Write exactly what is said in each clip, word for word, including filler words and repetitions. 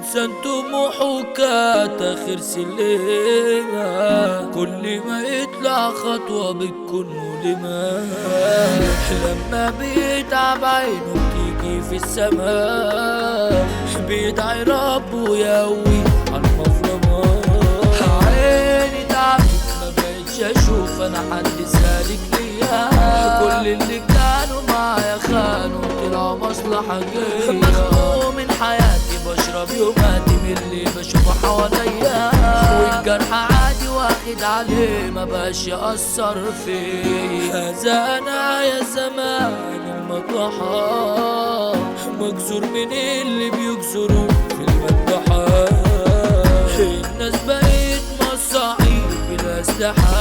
إنسان طموحه كانت آخر سلمة، كل ما يطلع خطوة بتكون مؤلمة. لما بيتعب عينه بتيجي في السماء، بيدعي ربه يقوي عالمفرمة. عيني تعبت ما بقتش أشوف أنا حد سالك ليا، كل اللي كانوا معايا خانوا طلعوا مصلحة جاية. مخنوق من حياتي بشرب يوماتي من اللي بشوفه حواليا، والجرح عادي واخد عليه ما بقاش يأثر فيا. هذا أنا يا زمان المطرحة، مكسور من اللي بيكسروا في المذبحة. الناس بقيت مصاعيب بالأسلحة،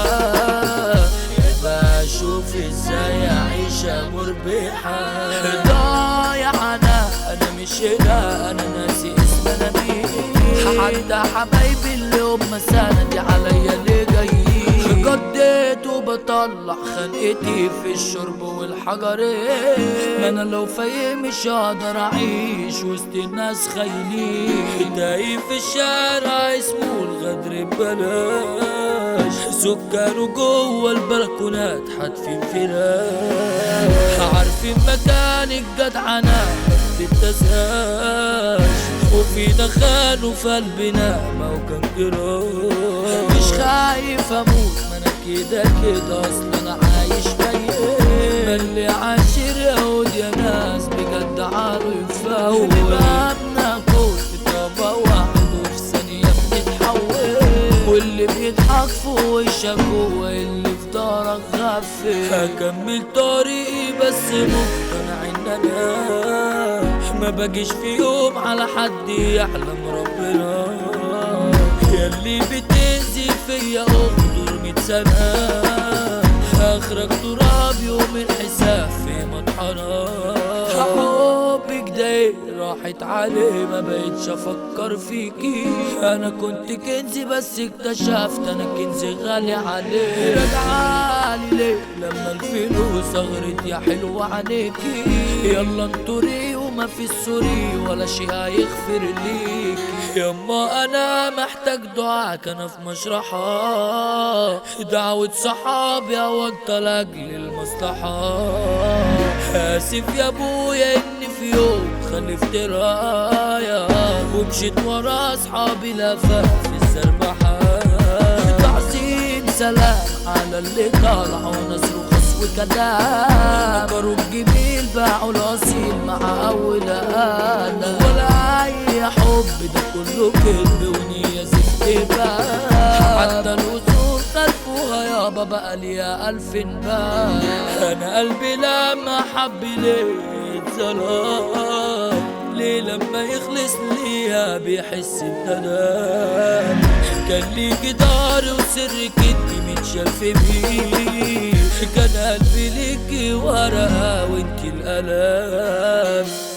بشوف ازاي عيشة مربحة. ضايع انا انا مش هنا، انا ناسي اسم انا مين. حتى حبايبي اللي هم سندي عليا اللي جايين، قضيت وبطلع خنقتي في الشرب والحجرين. ما انا لو فايق مش هقدر اعيش وسط الناس خاينين. تايه في الشارع اسمه الغدر ببلاش، سكانه جوه البلكونات حاتفين فراش. عارفين مكانك جدعنة مبتتسهاش، وفينا خانوا في قلبنا ما هو كان جراح. مش خايف اموت ما انا كده كده اصلا انا عايش ميت. ما اللي عاشر يهود يا ناس بجد عاروا يفوت. بقى كل في طبق واحد وفي ثانية بتتحول، واللي بيضحك فوق وشك هو اللي في دارك غفل. هكمل طريقي بس مقتنع ان انا ما باجيش في يوم على حد يعلم ربنا. ياللي بتنزل فيا اخطر ميت سنة، اخرك تراب يوم الحساب في مطحنة. حبك ده راحت عليه ما بقتش افكر فيكي. انا كنت كنزي بس اكتشفت انا كنزي غالي عليه. رجعالي ليه لما الفلوس اغرت يا حلوة عليكي. يلا انطري وما في السوري ولا شي هيغفر ليك. يما انا محتاج دعاك انا في مشرحة، دعوة صحابي اوقت لاجل المصلحة. اسف يا ابويا اني في يوم خلفت راية ومشيت ورا اصحابي لفت في السربحة. تعظيم سلام على اللي طالعوا نصر وخص وكلام، نكروا الجميل باعوا الاصيل مع اول انا. ولا اي حب ده كله كذب ونية زفت بقى، حتى الوصول خلفوها يابا بقى ليا الف باب. انا قلبي لما حب ليه اتظلم، ليه لما يخلص ليها بيحس بندم. كان ليكي دار وسرك انت متشاف بيه، كان قلبي ليكي ورقة وانت القلم.